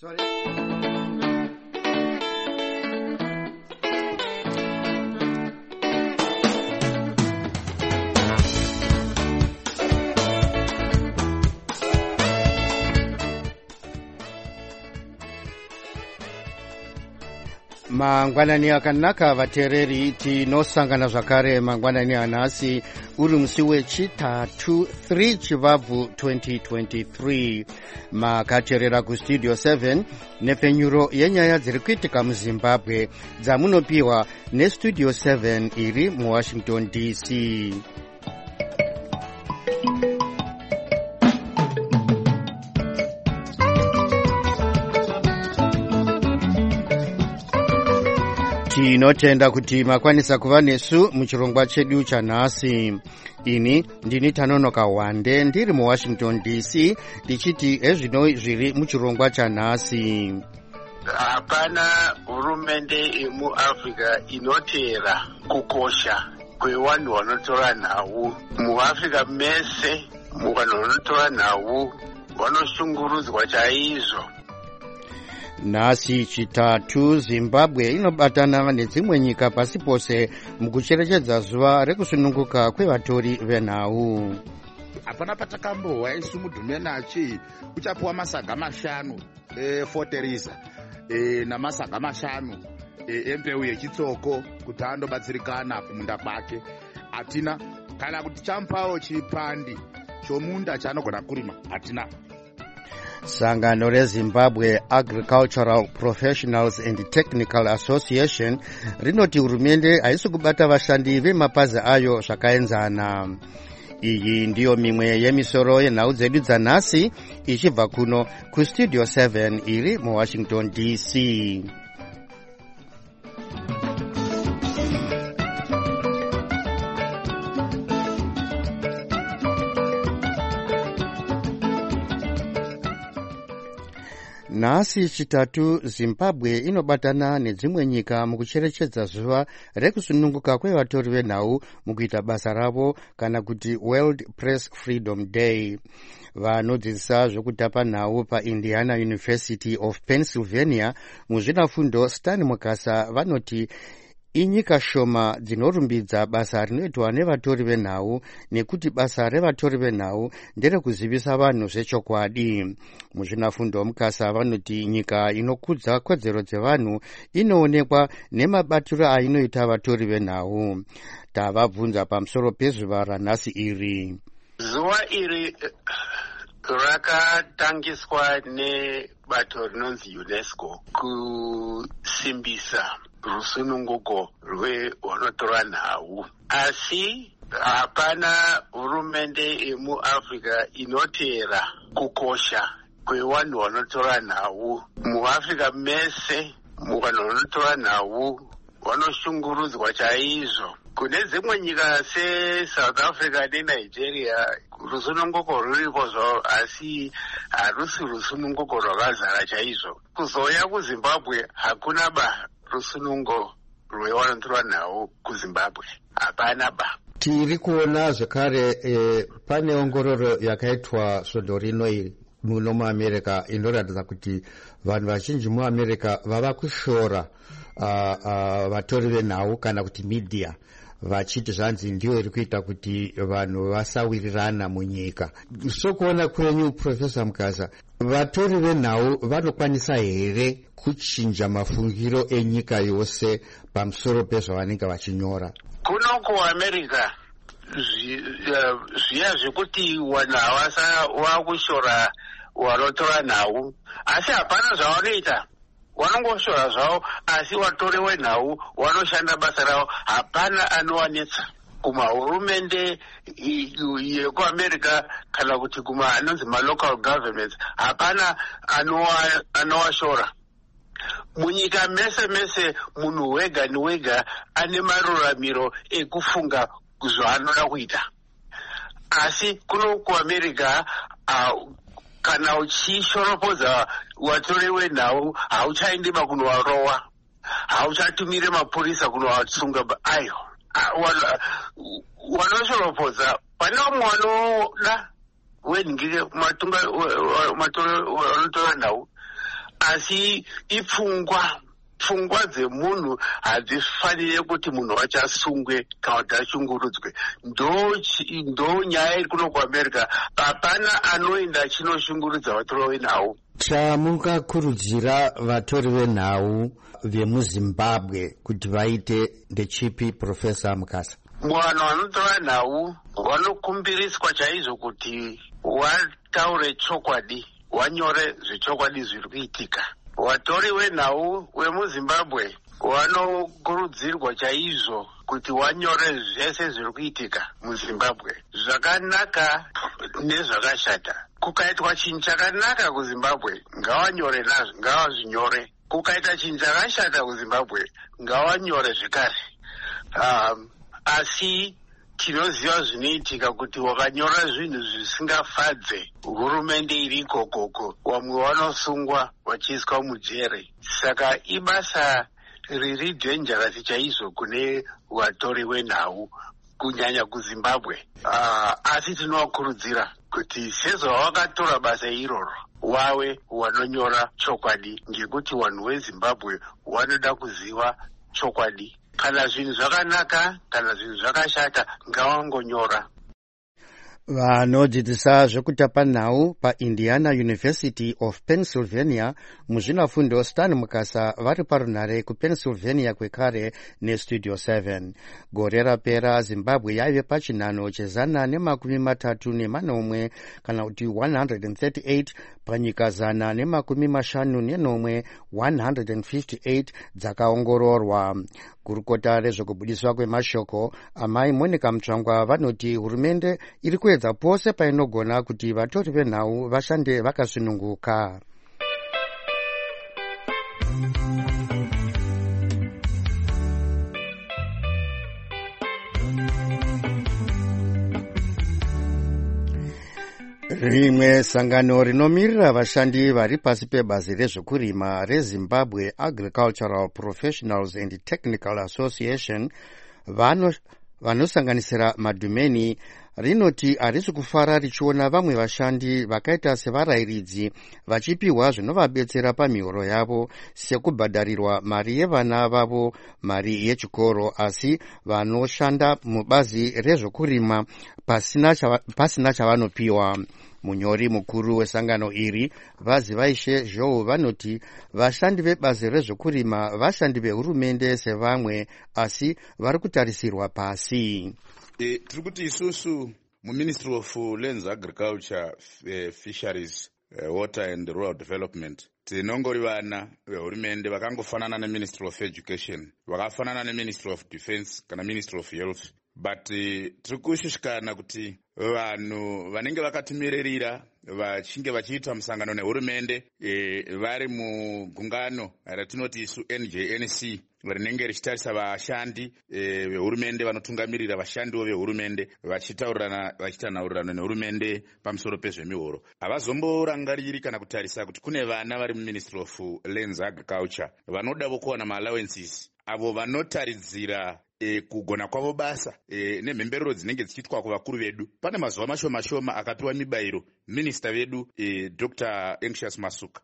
Sorry. Mangwanani akanaka vatereri tinosangana zvakare mangwanani anhasi uri musi wechitatu 3 Chivabvu 2023 makacherera kustudio 7 nepfenyuro yenyaya dziri kuitika muZimbabwe dzamunopiwa nestudio 7 iri muWashington DC. Tinotenda kuti makwanisa kuva nesu muchirongwa chedu chanhasi. Ini ndini Tanonoka Wande ndiri muWashington DC ndichiti ezvino zviri muchirongwa chanhasi. Hapana hurumende yemuAfrica inotera kukosha kwevanhu vanotora nhau. MuAfrica mese vanhu vanotora nhau vanoshungurudzwa chaizvo. Nhasi chitatu Zimbabwe inobatana nedzimwe nyika pasi pose mukucherechedza zuva rekusununguka kwevatori venhau. Hapana patakambohwa isu mudhumenachi uchapiwa masaga 5 efoteriza namasaga 5 empeu yechitsoko kuti andobatsirikana kumunda kwake. Hatina kana kuti chamupawo chipandi chomunda chaanogona kurima, hatina. Sangano reZimbabwe Agricultural Professionals and Technical Association rinoti hurumende haisi kubata vashandi vemapazi ayo zvakaenzana. Iyi ndiyo mimwe yemisoro yenhau dzedu dzanhasi ichibva kuno kustudio 7 iri muWashington DC. Nhasi chitatu Zimbabwe inobatana nedzimwe nyika mukucherechedza zuva rekusununguka kwevatori venhau mukuita basa ravo kana kuti World Press Freedom Day. Vanodzidzisa zvekutapa nhau paIndiana University of Pennsylvania muzvinafundo Stan Mukasa vanoti inyika shoma dzinorumbidza basa rinoitwa nevatori venhau nekuti basa revatori venhau nderekuzivisa vanhu zvechokwadi. Muzvinafundo Mukasa vanoti nyika inokudza kodzero dzevanhu inoonekwa nemabatiro ainoita vatori venhau. Tavabvunza pamusoro pezuva ranhasi iri. Zuva iri rakatangiswa nebato rinonzi UNESCO kusimbisa rusununguko rwevanotora nhau. Asi hapana hurumende yemuAfrica inotera kukosha kwevanhu vanotora nhau. MuAfrica mese vanhu vanotora nhau vanoshungurudzwa chaizvo. Kune dzimwe nyika seSouth Africa neNigeria rusununguko ruripo zvavo asi harusi rusununguko rwakazara chaizvo. Kuzouya kuZimbabwe hakuna rusunungo rwevanotora nhau kuZimbabwe, hapana Tiri kuona zvakare pane ongororo yakaitwa svondo rino iri muno muAmerica inoratidza kuti vanhu vazhinji muAmerica vava kushora vatori venhau kana kuti media vachiti zvanzi ndiyo iri kuita kuti vanhu vasawirirana munyika. Sokuona kwenyu Professor Mukasa, vatori venhau vanokwanisa here kuchinja mafungiro enyika yose pamusoro pezvavanenge vachinyora? Kuno kuAmerica zviya zvekuti vanhu vakushora vanotora nhau, asi hapana zvavanoita. Vanongoshora zvavo asi vatori venhau vanoshanda basa ravo, hapana anowanetsa. Kumahurumende yekuAmerica kana kuti anonzi malocal governments hapana anowashora. Munyika mese munhu wega newega ane maruramiro ekufunga zvaanoda kuita. Asi kuno kuAmerica kana uchishoropodza vatori venhau hauchaendi kunovarowa, hauchatumire mapurisa kunovatsunga. Ayo vanoshoropodza pane vamwe vanoda wenhingire vanotora nhau asi pfungwa dzemunhu hadzifanire kuti munhu achasungwe kana kuti ashungurudzwe. Ndo nyaya iri kuno kuamerica, hapana anoenda achinoshungurudza vatori venhau. Chamukakurudzira vatori venhau vemuzimbabwe kuti vaite ndechipi, Profesa Mukasa? Vanhu vanotora nhau vanokumbiriswa chaizvo kuti wataure chokwadi, wanyore zvechokwadi zviri kuitika. Vatori venhau vemuzimbabwe vanokurudzirwa chaizvo kuti wanyore zvese zviri kuitika muzimbabwe, zvakanaka nezvakashata. Kukaitwa chinhu chakanaka kuzimbabwe, ngavanyore nazvo, ngavazvinyore. Kukaita chinhu chakashata kuzimbabwe, ngavanyore zvekare. Asi tinoziva zvinoitika kuti wakanyora zvinhu zvisingafadze hurumende iri ikokoko, vamwe vanosungwa vachiiswa mujere. Saka ibasa riri dhenjarasi chaizvo kune vatori venhau, kunyanya kuzimbabwe. Asi tinovakurudzira kuti sezvavakatora basa iroro, wave vanonyora chokwadi, ngekuti vanhu vezimbabwe vanoda kuziva chokwadi. Kana zvinhu zvakanaka, kana zvinhu zvakashata, ngavangonyora. Vanodzidzisa zvekutapa nhau paIndiana University of Pennsylvania muzvinafundo Stan Mukasa vari parunhare kuPennsylvania kwekare neStudio 7. Gore rapera Zimbabwe yaive pachinhano che134 kana kuti 138 panyika 154 158 dzakaongororwa. Gurukota rezvekubudiswa kwemashoko amai Monica Mutsvangwa vanoti hurumende iri kuedza pose painogona kuti vatori venhau vashande vakasununguka. Rimwe sangano rinomirira vashandi vari pasi pebazi rezvekurima reZimbabwe Agricultural Professionals and Technical Association vanosanganisira madhumeni rinoti harisi kufara richiona vamwe vashandi vakaita sevarayiridzi vachipiwa zvinovabetsera pamihoro yavo sekubhadharirwa mari yevana vavo, mari yechikoro, asi vanoshanda mubazi rezvekurima pasina chavanopiwa. Munyori mukuru wesangano iri Vazi Vaishe Zhou vanoti vashandi vebazi rezvekurima vashandi vehurumende sevamwe, asi vari kutarisirwa pasi. Tiri kuti isusu muMinistry of Lands, Agriculture, Fisheries, Water and Rural Development tinongori vana vehurumende vakangofanana neMinistry of Education, vakafanana neMinistry of Defense kana Ministry of Health, but tiri kushushikana kuti vanhu vanenge vakatimirira vachinge vachiita musangano nehurumende vari mugungano ratinoti isu NJNC rinenge richitarisa vashandi vehurumende vanotungamirira vashandiwo vehurumende vachitanaurirana nehurumende pamusoro pezvemihoro. Havazomborangariri kana kutarisa kuti kune vana vari muMinistry of Lands Agriculture vanodavo kuwana maallowances avo vanotaridzira kugona kwavo basa nemhemberero dzinenge dzichiitwa kuvakuru vedu. Pane mazuva mashoma akapiwa mibairo minista vedu Dr. Anxious Masuka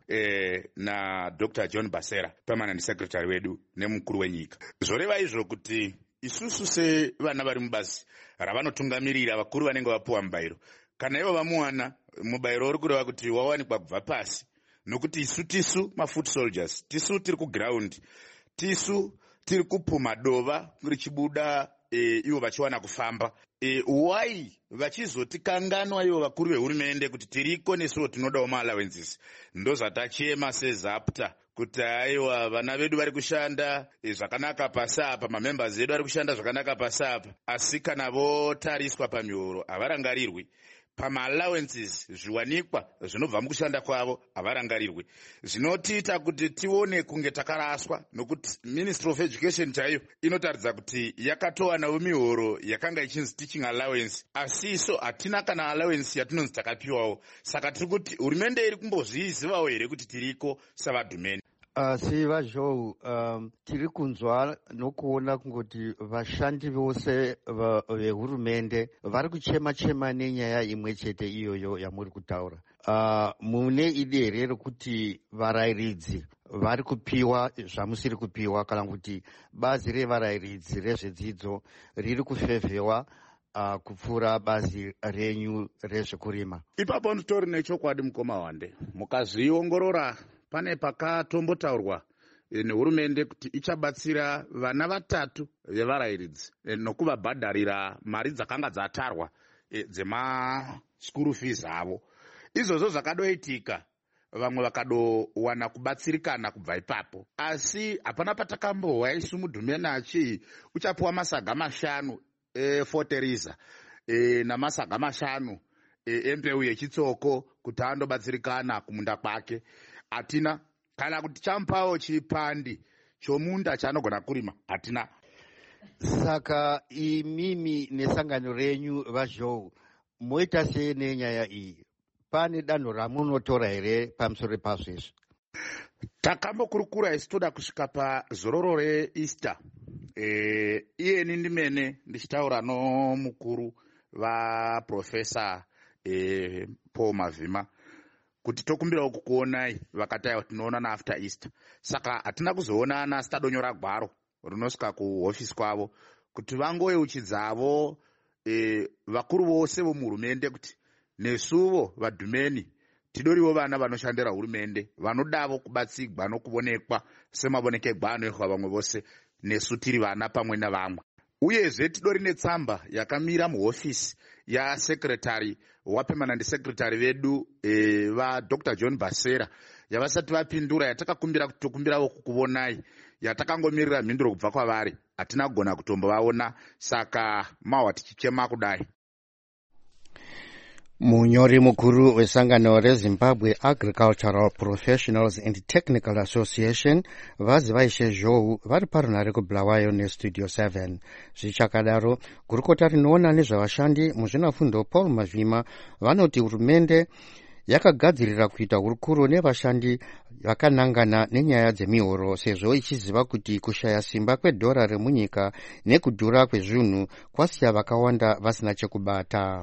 na Dr. John Basera, permanent secretary wedu nemukuru wenyika. Zvoreva izvo kuti isusu sevana vari mubazi ravanotungamirira vakuru vanenge vapiwa mubairo, kana ivo vamuwana mubairo uri kureva kuti wawanikwa kubva pasi, nokuti tisu mafoot soldiers, tisu tiri kuground, tisu tiri kupuma dova richibuda ivo vachiwana kufamba. Why vachizotikanganwa ivo vakuru vehurumende kuti tiriko nesuwo tinodawo maallowances? Ndozvatachema seZAPTA kuti aiwa vana vedu vari kushanda zvakanaka pasapa, mamembers edu vari kushanda zvakanaka pasapa, asi kana votariswa pamihoro havarangarirwi. Pama-allowances zviwanikwa zvinobva mukushanda kwavo havarangarirwi. Zvinotiita kuti tione kunge takaraswa, nokuti Ministry of Education chaiyo inotaridza kuti yakatowanawo mihoro yakanga ichinzi teaching allowance, asi iso hatina kana allowance yatinonzi takapiwawo. Saka tiri kuti hurumende iri kumbozvizivawo here kuti tiriko savadhumeni. Asi vaZhou, tiri kunzwa nokuona kungoti vashandi vose vehurumende vari kuchema-chema nenyaya imwe chete iyoyo yamuri kutaura. mune idere rekuti varayiridzi vari kupiwa zvamusiri kupiwa, kana kuti bazi revarayiridzi rezvedzidzo riri kufevhewa kupfuura bazi renyu rezvekurima? Ipapo nditori nechokwadi mukoma wande. Mukazviongorora pane pakatombotaurwa nehurumende kuti ichabatsira vana 3 vevarayiridzi nokuvabhadharira mari dzakanga dzatarwa dzema-school fees avo. Izvozvo zvakadoitika, vamwe vakadowana kubatsirikana kubva ipapo, asi hapana patakambohwa isu Mudhumeni achi uchapiwa masaga 5 efoteriza namasaga 5 empeu yechitsoko kuti andobatsirikana kumunda kwake. Hatina. Kana kuti champawo chipandi chomunda chaanogona kurima, hatina. Saka imimi nesangano renyu vaZhou moita sei nenyaya iyi? Pane danho ramunotora here pamusoro pazvo izvi? Takambokurukura isi toda kusvika pazororo reEaster. Iyeni ndimene ndichitaura nomukuru vaprofesa Paul Mavhima kuti tokumbirawo kukuonai vakataiwa tinoonana after Easter. Saka hatina kuzoonana, asi tadonyora gwaro rinosvika kuhofisi kwavo kuti vangoyeuchidzavo vakuru vose vomuhurumende kuti nesuvo vaDhumeni tidoriwo vana vanoshandira hurumende vanodavo kubatsigwa nokuonekwa semavonekegwa anoitwa vamwe vose nesu tiri vana pamwe navamwe. Uyezve tidori netsamba yakamira muhofisi yasekretari wapermanent secretary vedu vaDr John Basera yavasati vapindura, yatakakumbira kuti tokumbirawo kukuonai, yatakangomirira mhinduro kubva kwavari. Hatina kugona kutombovaona, saka mahwa tichichema kudai. Munyori mukuru wesangano reZimbabwe Agricultural Professionals and Technical Association vazi vaishe Zhou vari parunhare kuBulawayo neStudio 7. Zvichakadaro, gurukota rinoona nezvavashandi muzvinafundo Paul Mavhima vanoti hurumende yakagadzirira kuita hurukuro nevashandi vakanangana nenyaya dzemihoro, sezvo ichiziva kuti kushaya simba kwedhora remunyika nekudhura kwezvinhu kwasiya vakawanda vasina chekubata.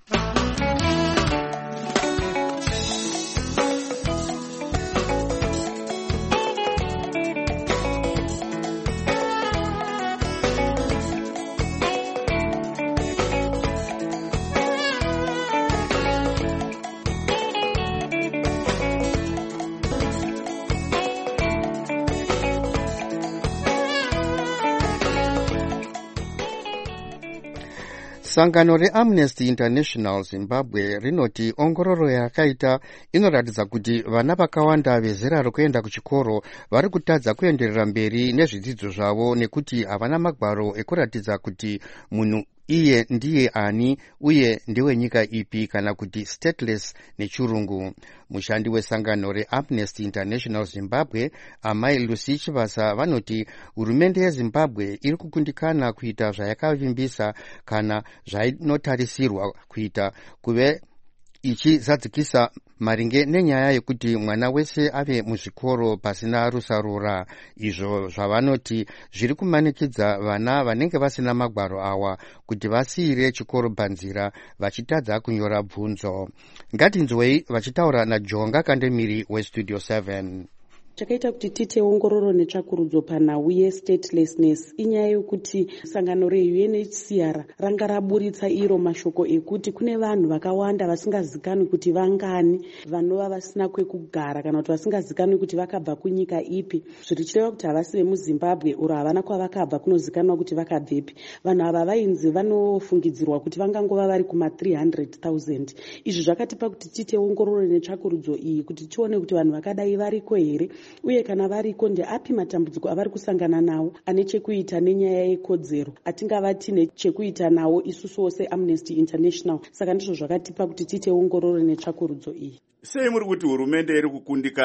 Sangano reAmnesty International Zimbabwe rinoti ongororo yakaita inoratidza kuti vana vakawanda vezera rekuenda kuchikoro vari kutadza kuenderera mberi nezvidzidzo zvavo nekuti havana magwaro ekuratidza kuti munhu iye ndiye ani uye ndiwe nyika ipi, kana kuti stateless nechirungu. Mushandi wesangano reAmnesty International Zimbabwe Amai Lucy Chivasa vanoti hurumende yeZimbabwe iri kukundikana kuita zvayakavimbisa kana zvainotarisirwa kuita kuve ichizadzikisa maringe nenyaya yekuti mwana wese ave muzvikoro pasina rusarura. Izvo zvavanoti zviri kumanikidza vana vanenge vasina magwaro awa kuti vasiyire chikoro panzira vachitadza kunyora bvunzo. Ngatinzwei vachitaura naJonga Kandemiri weStudio 7. Chakaita kuti tiite ongororo netsvakurudzo panhau yestatelessness inyaya yokuti sangano reUNHCR ranga raburitsa iro mashoko ekuti kune vanhu vakawanda vasingazikanwi kuti vangani vanova vasina kwekugara kana kuti vasingazikanwi kuti vakabva kunyika ipi, zviri chireva kuti havasi vemuZimbabwe uro havana kwavakabva kunozikanwa kuti vakabvepi. Vanhu ava vainzi vanofungidzirwa kuti vangangova vari kuma300,000. Izvi zvakatipa kuti tiite ongororo netsvakurudzo iyi kuti tione kuti vanhu vakadai variko here, uye kana variko ndeapi matambudziko avari kusangana nawo ane chekuita nenyaya yekodzero atingava tine chekuita nawo isusu wose Amnesty International. Saka ndizvo zvakatipa kuti tiite ongororo netsvakurudzo iyi. Sei muri kuti hurumende iri kukundikana?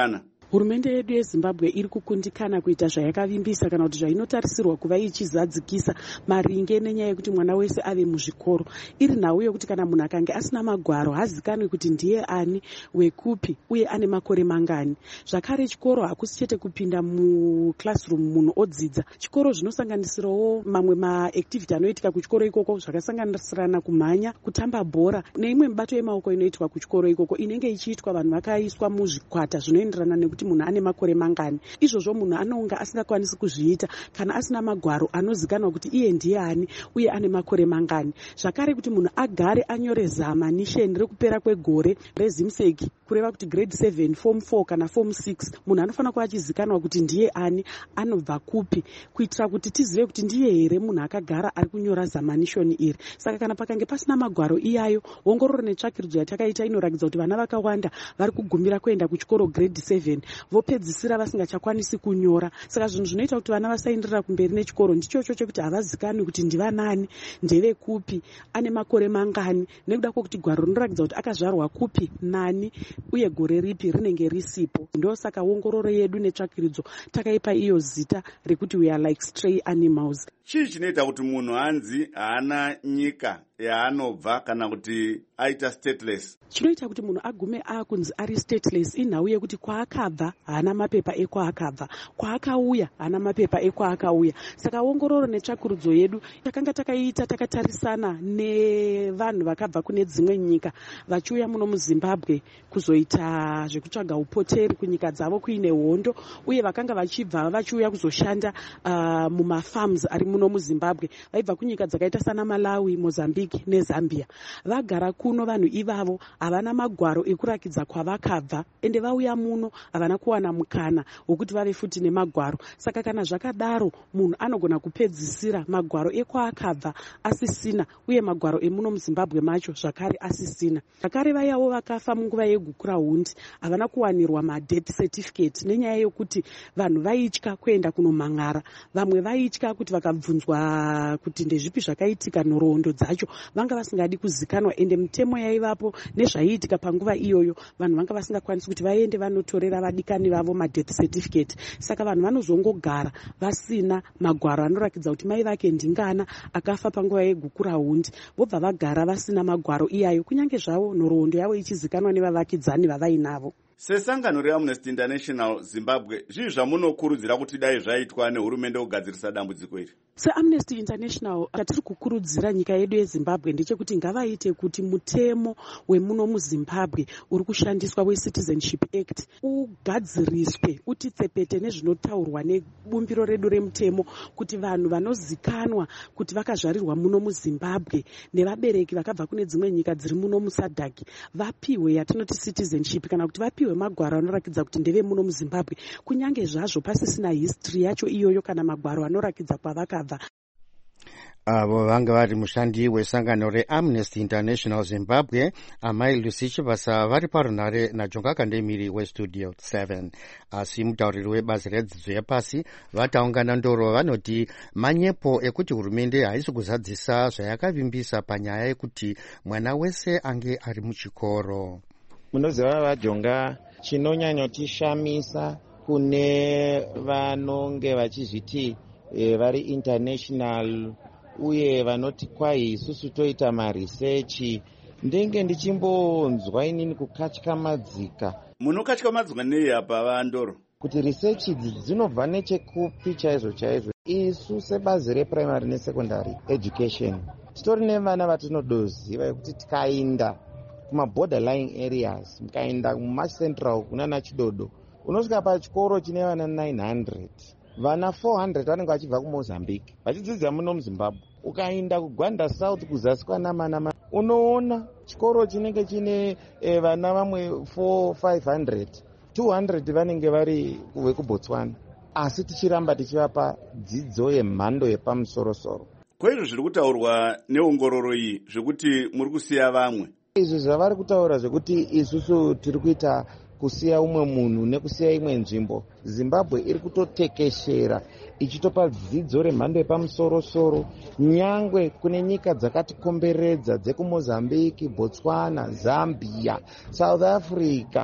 Hurumende yedu yeZimbabwe iri kukundikana kuita zvayakavimbisa kana kuti zvainotarisirwa kuva ichizadzikisa maringe nenyaya yekuti mwana wese ave muzvikoro. Iri nhau yokuti kana munhu akange asina magwaro hazikanwi kuti ndiye ani, wekupi, uye ane makore mangani. Zvakare chikoro hakusi chete kupinda muclassroom munhu odzidza. Chikoro zvinosanganisirawo mamwe maactivity anoitika kuchikoro ikoko zvakasanganisirana kumhanya, kutamba bhora neimwe mibato yemaoko inoitwa kuchikoro ikoko inenge ichiitwa vanhu vakaiswa muzvikwata zvinoenderana nekuti munhu ane makore mangani. Izvozvo munhu anonga asingakwanisi kuzviita kana asina magwaro anozikanwa kuti iye ndiye ani uye ane makore mangani. Zvakare kuti munhu agare anyore zamanisheni rekupera kwegore rezimseki kureva kuti grade 7, form 4 kana form 6, munhu anofanira kuva achizikanwa kuti ndiye ani, anobva kupi, kuitira kuti tizive kuti ndiye here munhu akagara ari kunyora zamanishoni iri. Saka kana pakange pasina magwaro iyayo, ongororo netsvakirudzo yatakaita inoratidza kuti vana vakawanda vari kugumira kuenda kuchikoro grade 7 vopedzisira vasingachakwanisi kunyora. Saka zvinhu zvinoita kuti vana vasaenderera kumberi nechikoro ndichocho chekuti havazikanwi kuti ndivanani, ndeve kupi, ane makore mangani, nekuda kwokuti gwaro rinoratidza kuti akazvarwa kupi, nani, uye gore ripi rinenge risipo. Ndosaka ongororo yedu netsvakirudzo takaipa iyo zita rekuti we are like stray animals. Chii chinoita kuti munhu hanzi haana nyika yaanobva kana kuti aita stateless? Chinoita kuti munhu agume akunzi ari stateless inhau yekuti kwaakabva haana mapepa ekwaakabva, kwaakauya haana mapepa ekwaakauya. Saka ongororo netsvakurudzo yedu takanga takaita takatarisana nevanhu vakabva kune dzimwe nyika vachiuya muno muZimbabwe kuzoita zvekutsvaga upoteri kunyika dzavo kuine hondo, uye vakanga vachibva vachiuya kuzoshanda mumafarms ari muno muZimbabwe. Vaibva kunyika dzakaita sana Malawi, Mozambique neZambia. Vagara kuno vanhu ivavo havana magwaro ekurakidza kwavakabva, ende vauya muno havana kuwana mukana wokuti vave futi nemagwaro. Saka kana zvakadaro munhu anogona kupedzisira magwaro ekwaakabva asisina, uye magwaro emuno muZimbabwe macho zvakare asisina. Zvakare vayawo vakafa munguva yegukura hundi havana kuwanirwa madeath certificate nenyaya yokuti vanhu vaitya kuenda kunomhan'ara. Vamwe vaitya kuti vakabvunzwa kuti ndezvipi zvakaitika nhoroondo dzacho vanga vasingadi kuzikanwa, ende mitemo yaivapo nezvaiitika panguva iyoyo vanhu vanga vasingakwanisi kuti vaende vanotorera vadikani vavo madeath certificate. Saka vanhu vanozongogara vasina magwaro anorakidza kuti mai vake ndingana akafa panguva yegukura hundi, vobva vagara vasina magwaro iyayo kunyange zvavo nhoroondo yavo ichizikanwa nevavakidzani vavainavo. Sesangano reAmnesty International Zimbabwe, zvii zvamunokurudzira kuti dai zvaitwa nehurumende kugadzirisa dambudziko iri? SeAmnesty International chatiri kukurudzira nyika yedu yeZimbabwe ndechekuti ngavaite kuti mutemo wemuno muZimbabwe uri kushandiswa weCitizenship Act ugadziriswe, uti tsepete nezvinotaurwa nebumbiro redu remutemo, kuti vanhu vanozikanwa kuti vakazvarirwa muno muZimbabwe nevabereki vakabva kune dzimwe nyika dziri muno muSADC vapiwe yatinoti citizenship, kana kuti vapiwe magwaro anorakidza kuti ndeve muno muZimbabwe, kunyange zvazvo pasisina history yacho iyoyo kana magwaro anorakidza kwavakabva. Avo vanga vari mushandi wesangano reAmnesty International Zimbabwe, amai Lucy Chivasa vari parunhare naJonga Kandemiri weStudio 7. Asi mutauriri webazi redzidzo yapasi vataungana ndoro vanoti manyepo ekuti hurumende haisi kuzadzisa zvayakavimbisa panyaya yekuti mwana wese ange ari muchikoro. Munoziva vaJonga, chinonyanyotishamisa kune vanonge vachizviti vari international uye vanoti kwai isusu toita maresearch, ndenge ndichimbonzwa inini kukatyamadzika. Munokatyamadzwa nei apa vandoro? Kuti research idzi dzinobva nechekupi chaizvo chaizvo. Isu sebazi reprimary nesecondary education titori nevana vatinodoziva kuti tikaenda kumaborderline areas, mukaenda kumacentral kunana Chidodo, unosvika pachikoro chine vana 900, vana 400 vanenge vachibva kuMozambique vachidzidza muno muZimbabwe. Ukaenda kuGwanda South kuzasi kwaNamanama unoona chikoro chinenge chine vana vamwe 400-500, 200 vanenge vari vekuBotswana, asi tichiramba tichivapa dzidzo yemhando yepamusorosoro. Kwaizvo zviri kutaurwa neongororo iyi zvekuti muri kusiya vamwe? Izvi zvavari kutaura zvekuti isusu tiri kuita kusiya umwe munhu nekusiya imwe nzvimbo. Zimbabwe iri kutotekeshera ichitopa dzidzo remhando yepamusorosoro nyangwe kune nyika dzakatikomberedza dzekuMozambique, Botswana, Zambia, South Africa,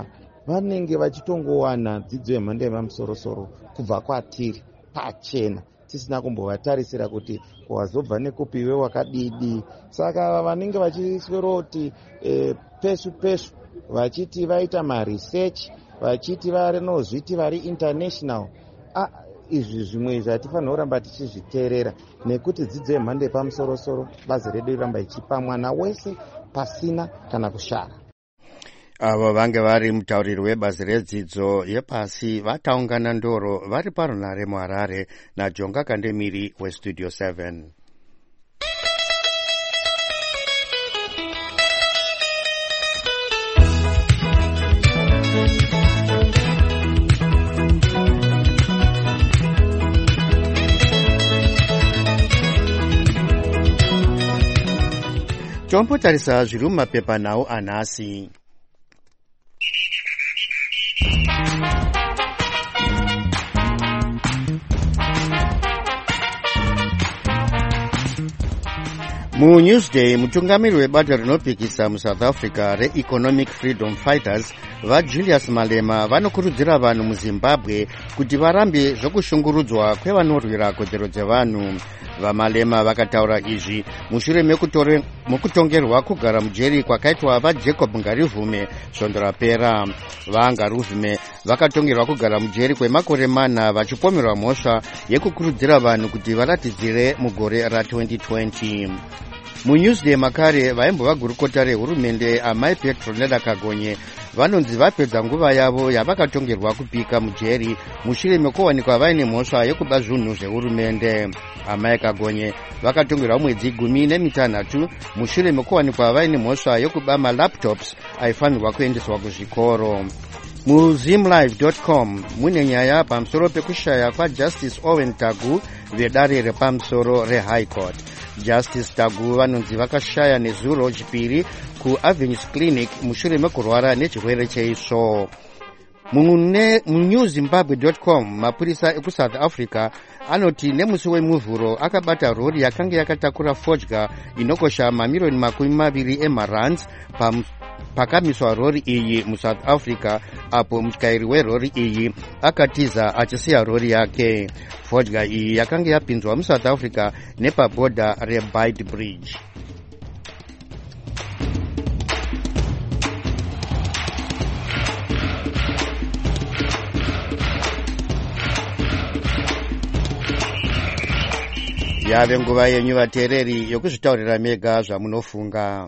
vanenge vachitongowana dzidzo yemhando yepamusoro-soro kubva kwatiri pachena tisina kumbovatarisira kuti wazobva nekupiwe wakadidi. Saka ava vanenge vachisweroti pesu vachiti vaita maresearch vachiti varinozviti vari international. Izvi zvimwe izvi hatifanira kuramba tichizviteerera nekuti dzidzo yemhando yepamusoro-soro bazi redu ramba ichipa mwana wese pasina kana kushara. Avo vange vari mutauriri webazi redzidzo yepasi vataungana ndoro vari parunare muHarare naJonga Kandemiri weStudio 7. Tombotarisa zviri mumapepanhau anhasi. MuNewsday, mutungamiri webata rinopikisa muSouth Africa reEconomic Freedom Fighters vaJulius Malema vanokurudzira vanhu muZimbabwe kuti varambe zvokushungurudzwa kwevanorwira kodzero dzevanhu. VaMalema vakataura izvi mushure mekutongerwa kugara mujeri kwakaitwa vaJacob Ngarivume svondo rapera. VaNgarivume vakatongerwa kugara mujeri kwemakore 4 vachipomerwa mhosva yekukurudzira vanhu kuti varatidzire mugore ra2020. MuNewsday makare vaimbova gurukota rehurumende amai Petronella Kagonye vanonzi vapedza nguva yavo yavakatongerwa kupika mujeri mushure mekuwanikwa vaine mhosva yekuba zvinhu zvehurumende. Amai Kagonye vakatongerwa mwedzi 16 mushure mekuwanikwa vaine mhosva yekuba malaptops aifanirwa kuendeswa kuzvikoro. MuZimLive.com mune nyaya pamusoro pekushaya kwaJustice Owen Tagu vedare repamusoro reHigh Court. Justice Tagu vanonzi vakashaya nezuro chipiri kuAvenues Clinic mushure mekurwara nechirwere cheisvo. MuNewZimbabwe.com mapurisa ekuSouth Africa anoti nemusi wemuvhuro akabata rori yakanga yakatakura fodya inokosha mamiliyoni 20 emarands pakamiswa rori iyi muSouth Africa, apo mutyairi werori iyi akatiza achisiya rori yake. Fodya iyi yakanga yapinzwa muSouth Africa nepabhodha reBide Bridge. Yave nguva yenyu vateereri yokuzvitaurira mega zvamunofunga.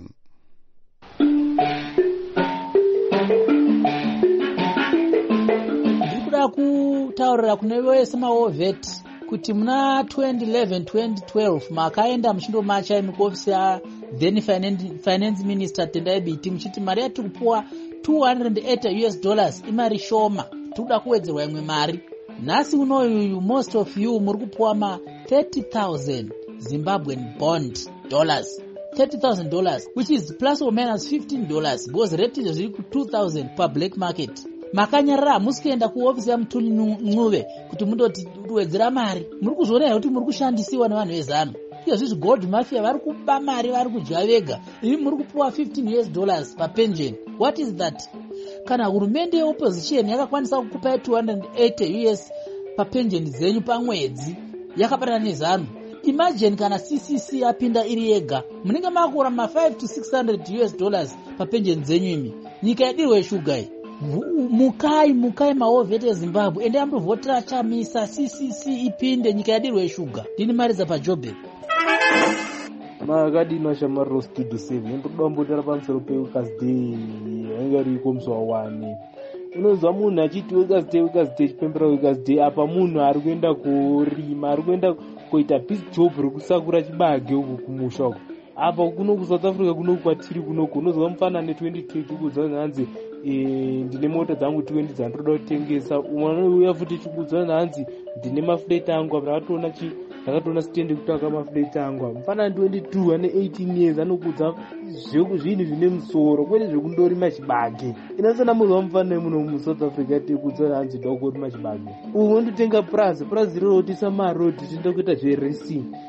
Ndikuda kutaurira kune vese maOVET kuti muna 2011-2012 makaenda muchindomacha muofisi then finance minister Tendai Biti muchiti mari yatiri kupuwa $280 imari shoma, tikuda kuwedzerwa imwe mari. Nhasi unoyu most of you muri kupuwa ma 30,000 Zimbabwean bond dollars, $30,000, which is plus or minus $15 because rate zviri ku 2,000 pa black market. Makanyarara musikuenda kuofisi yaMutuli Ncube kuti mundoti wedzera mari. Muri kuzviona kuti muri kushandisiwa nevanhu vezano. Izvi gold mafia vari kuba mari, vari kudya vega. Ivi muri kupuwa $15 pa pension. What is that? Kana hurumende yeopposition yakakwanisa kukupai $280 pa pension dzenyu pamwedzi yakabatana nezano, imagine kana CCC yapinda iri yega munenge makura ma $500 to $600 pa pension dzenyu. Imi nyika yadirwe shuga iyi. Mukai maOVET eZimbabwe ende ambovhotera chamisa CCC ipinde nyika yadirwe shuga. Ndini mariza paJobe makadima shamariro Studio 7 ndodombotera pamusoro peWorkers Day yanga riko musi wa1. Unonzwa munhu achiti Workers Day chipembera Workers Day apa munhu ari kuenda kurima, ari kuenda kuita peace job rekusakura chibage uku kumusha uku. Apa kuno kuSouth Africa kuno kwatiri kunoko unonzwa mufanane 2020 kudzwa nhanzi ndine mota dzangu 20 dzandoda kutengesa. Umwe uya futi chikudzwa nhanzi ndine maflat angu ndakatoona stende kutaka maflat angu. Mufanane 22 ane 18 years anokudza zvinhu zvine musoro kwete zvekundorima chibage. Inasana muzwa mufanane muno muSouth Africa tikudzwa nhanzi dokorima chibage. Uwe ndotenga plus riro rotisa marodi tinda kuita zveracing.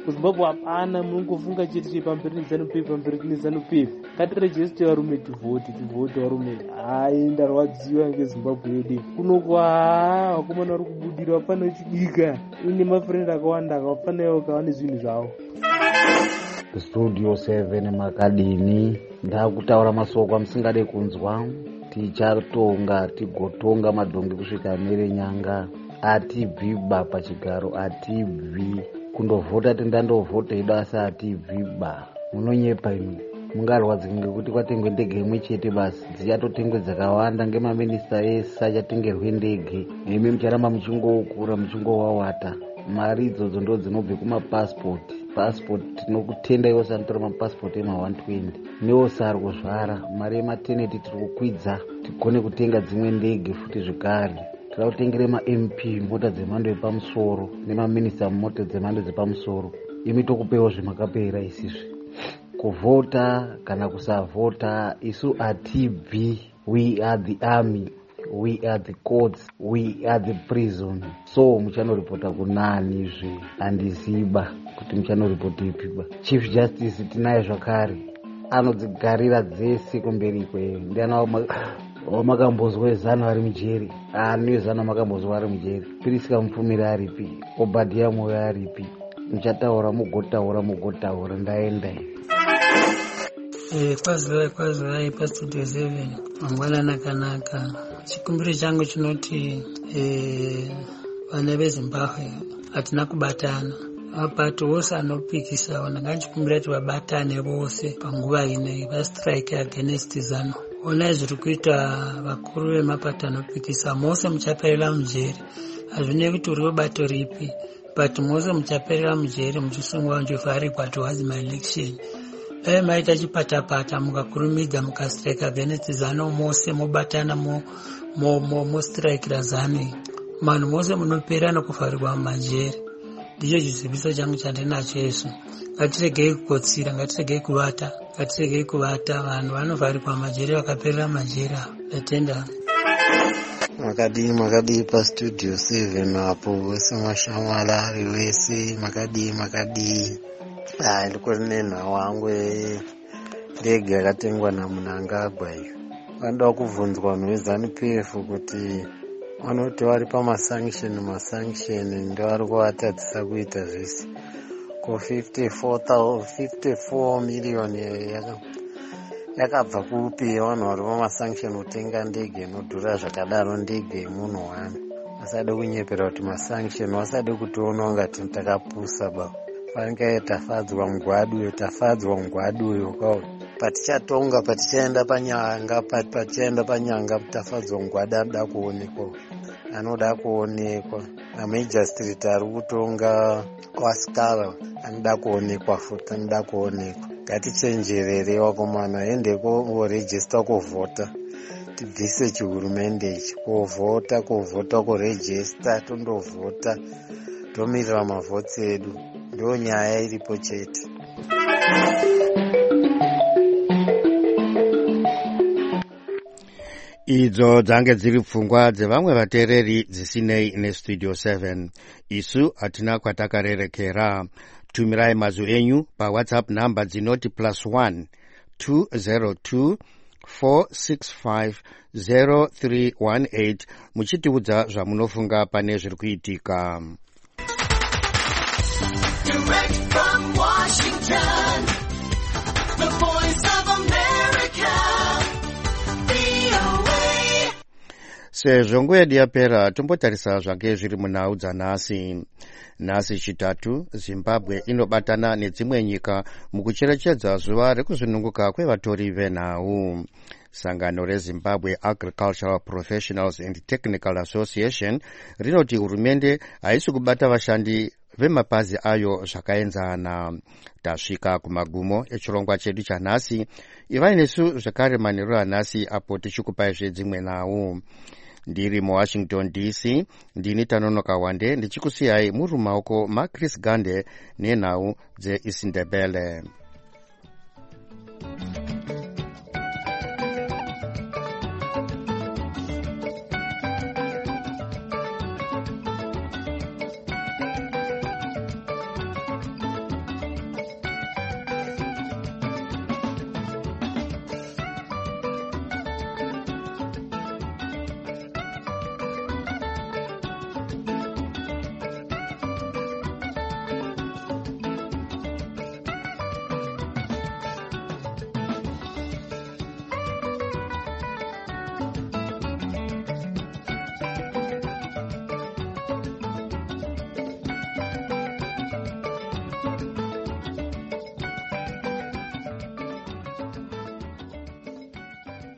kuzimbabwe hapana munongofunga chete chepamberi nezanu-pf ngatirejeste varume tivhote varume. Hai ndarwadziwa ngezimbabwe yedu kunokwa vakomana vari kubudira vapana uchidika ine mafrendi akawanda akafanawo kava nezvinhu zvavo. Studio 7 makadini ndakutaura masoko amusingade kunzwa. Tichatonga tigotonga madhongi kusvika nerenyanga. Atibviba pachigaro, atibvi kundovhota tindandovhota ido asi atibviba. Munonyepa imi mungarwadzika ngekuti kwatengwe ndege imwe chete basi, dzichatotengwe dzakawanda ngemaminista ese achatengerwe ndege. Imi mucharamba muchingokura muchingowawata. Mari idzodzo ndo dzinobve kumapasipoti. Passport tinokutenda iwo sanotora mapasipoti ema120 newo sari kuzvara. Mari yemateneti tiri kukwidza tigone kutenga dzimwe ndege futi zvekare. Tira kutengere ma-MP mota dzemhando yepamusoro nemaminista mota dzemhando dzepamusoro. Imi tokupewo zvemakapera isizvi. Kuvhota kana kusavhota isu atibvi. We are the army, we are the courts, we are the prison. So muchanoripota kunani izvi handiziba kuti muchanoripota ipiba. Chief Justice tinaye zvakare anodzigarira dzese kumberi kweyo. Ndiana wamakambozwa ezano ari mujeri, ani ezano makambozwa ari mujeri. Pirisika Mupfumiri aripi, Obadiah Moyo aripi. Muchataura mugotaura ndaenda. Kwaziwai pastudio 7 mangwanani akanaka. Chikumbiro changu chinoti vana veZimbabwe hatina kubatana. Mapato wose anopikisa ngachikumbira kuti vabatane vose panguva ine vastrike against ZANU. Ona zviri kuita vakuru vemapato anopikisa mose muchaperera mujeri. Hazvinei kuti uri webato ripi, but mose muchaperera mujeri muchisungwa njovharigwa towards my election. Dai maita chipatapata mukakurumidza mukastrike against ZANU mose mobatana mostrike razanu. Manhu mose munopera nokuvharirwa mumajeri. Ndicho chiziviso changu chandinacho isu. Ngatiregei kukotsira, ngatiregei kuvata. Vanhu vanovharirwa majeri vakaperera majeri. Ndatenda. Makadii pastudio 7 apo wese mashamalari wese makadii. Ndikuri nenhau wangu ndege yakatengwa naMnangagwa iyo. Vanoda kubvunzwa vanhu veZANU-PF kuti vanoti vari pamasanction ndovari kuvatadzisa kuita zvese. Ko 54 miliyoni yakabva kupi vanhu vari pamasanction kutenga ndege inodhura zvakadaro, ndege yemunhu wani. Vasade kunyepera kuti masanction, vasade kutiona ngati takapusa baba. Vange tafadzwa mugwadu uyo. Patichatonga, patichaenda panyanga, tafadzwa mugwadu anoda kuonekwa. Major Street ari kutonga kwaSkala anoda kuonekwa futi, Ngatichenjerere wakomana, ende korejista kuvhota. Tibvise chihurumende ichi kuvhota, kurejista, tondovhota, tomirira mavhotsi edu. Ndo nyaya iripo chete. Idzo dzange dziri pfungwa dzevamwe vateereri dzisinei nestudio 7. Isu hatina kwatakarerekera. Tumirai mazwi enyu paWhatsApp namba dzinoti +1 202 465 0318 muchitiudza zvamunofunga pane zviri kuitika. Direct from Washington, the Voice of America, VOA. Sezvo nguva yedu yapera, tombotarisa zvake zviri munhau dzanhasi. Nhasi chitatu, Zimbabwe inobatana nedzimwe nyika mukucherechedza zuva rekuzvinunguka kwevatori venhau. Sangano reZimbabwe Agricultural Professionals and Technical Association rinoti hurumende haisi kubata vashandi vemapazi ayo zvakaenzana. Tasvika kumagumo echirongwa chedu chanhasi. Ivai nesu zvakare manheru anhasi apo tichikupai zvedzimwe nhau. Ndiri muWashington DC, ndini Tanonoka Wande ndichikusiyai muri mumaoko maChris Gande nenhau dzeIsindebele.